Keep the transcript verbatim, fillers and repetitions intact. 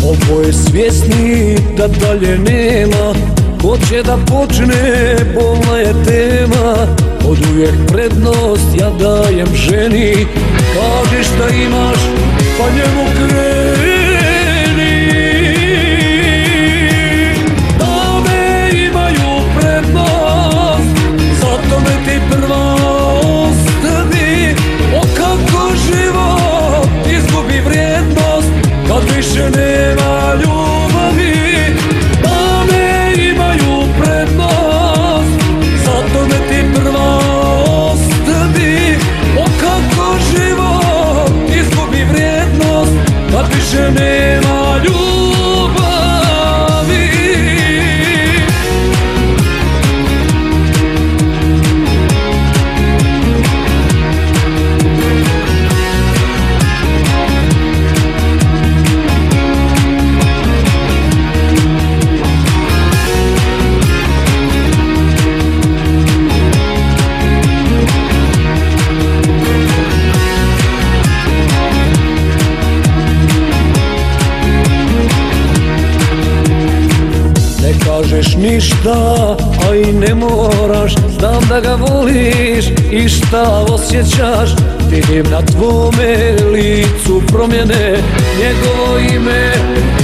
Oboje svjesni da dalje nema, hoće da počne, bolna je tema. Od uvijek prednost ja dajem ženi, kaži šta imaš pa njemu kreni. Dame imaju prednost, zato me ti prva ostavi. O kako život izgubi vrijednost kad više nema ljubavi. Dame imaju prednost, zato me ti prva ostavi. O kako život izgubi vrijednost kad više nema ljubavi. Ne kažeš ništa, a i ne moraš, znam da ga voliš i šta osjećaš. Vidim na tvome licu promjene, njegovo ime